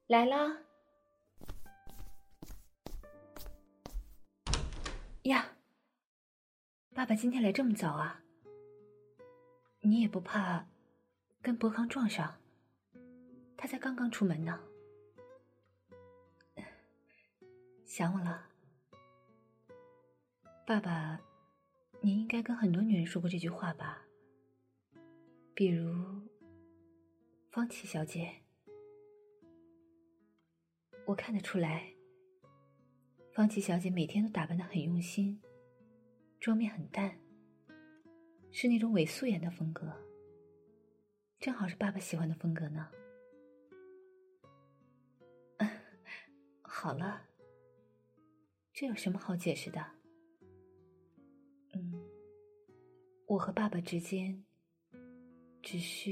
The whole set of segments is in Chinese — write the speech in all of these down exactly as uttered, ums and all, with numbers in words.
来啦！呀，爸爸今天来这么早啊？你也不怕跟博康撞上？他才刚刚出门呢。想我了？爸爸，你应该跟很多女人说过这句话吧？比如方琦小姐。我看得出来，方琦小姐每天都打扮得很用心，妆面很淡，是那种伪素颜的风格，正好是爸爸喜欢的风格呢。好了，这有什么好解释的？嗯，我和爸爸之间只是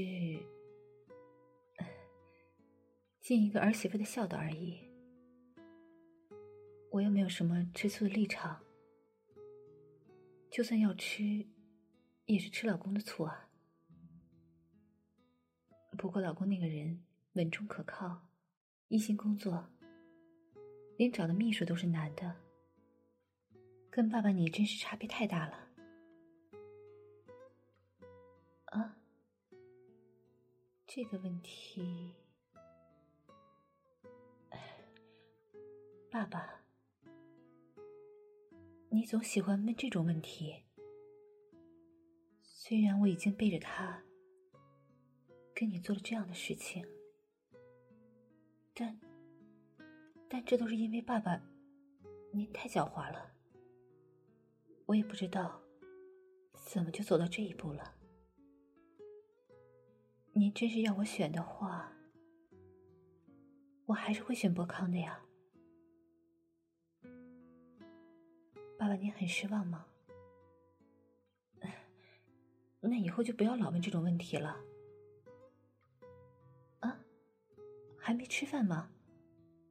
尽一个儿媳妇的孝道而已，我又没有什么吃醋的立场，就算要吃也是吃老公的醋啊。不过老公那个人稳重可靠，一心工作，连找的秘书都是男的，跟爸爸你真是差别太大了。啊，这个问题，爸爸，你总喜欢问这种问题。虽然我已经背着他跟你做了这样的事情，但但这都是因为爸爸您太狡猾了，我也不知道怎么就走到这一步了。您真是要我选的话，我还是会选博康的呀。爸爸，您很失望吗？那以后就不要老问这种问题了。啊，还没吃饭吗？